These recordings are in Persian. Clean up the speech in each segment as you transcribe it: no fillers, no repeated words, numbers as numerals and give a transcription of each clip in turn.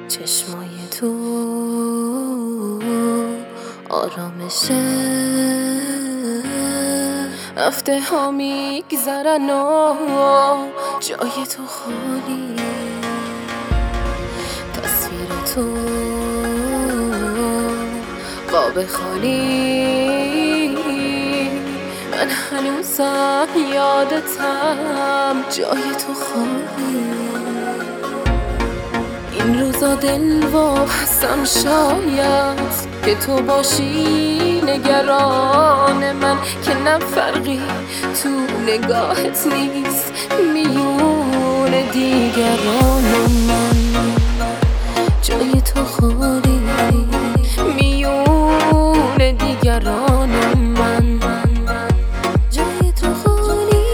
چشمای تو آرامشه، هفته ها میگذرن و جای تو خالی، تصویر تو قاب خالی، من هنوزم یادتم جای تو خالی. این روزا دل وابستم شاید که تو باشی نگران من، که نه فرقی تو نگاهت نیست میون دیگران من، جای تو خالی میون دیگران من، جای تو خالی.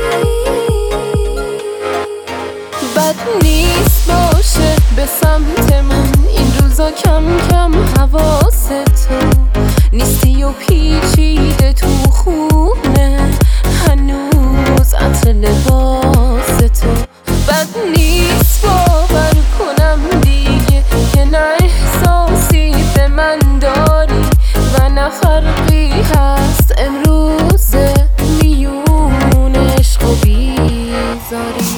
بد نیست باشه به سمت من این روزا، کم کم حواس تو نیستی و پیچیده تو خونه هنوز عطر لباس تو. بد نیست باور کنم دیگه که نه احساسی به من داری و نه فرقی هست امروز میون عشق و بیزاری.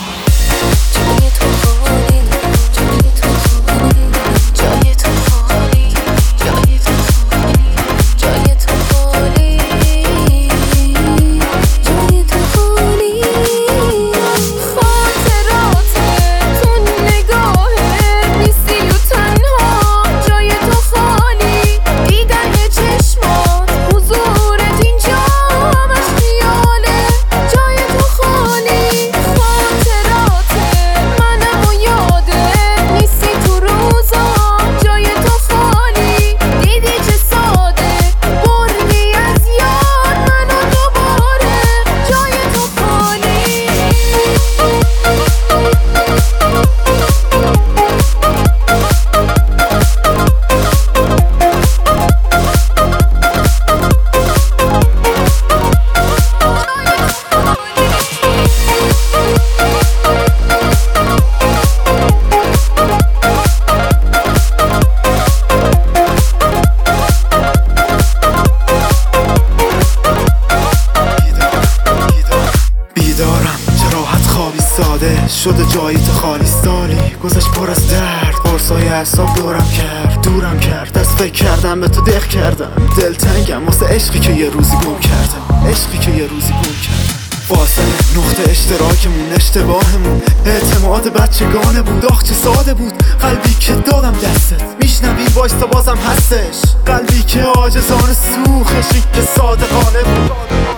شده جایی تو خالی، سالی گذشت پر از درد، قرصای اعصاب دورم کرد از فکر کردم به تو دق کردم. دلتنگم واسه عشقی که یه روزی گم کردم، فاصله نقطه اشتراکمون، اشتباهمون اعتماد بچگانه بود، آخ چه ساده بود قلبی که دادم دستت، میشنوی وایستا بازم هستش، قلبی که عاجزانه سوخشی که صادقانه بود.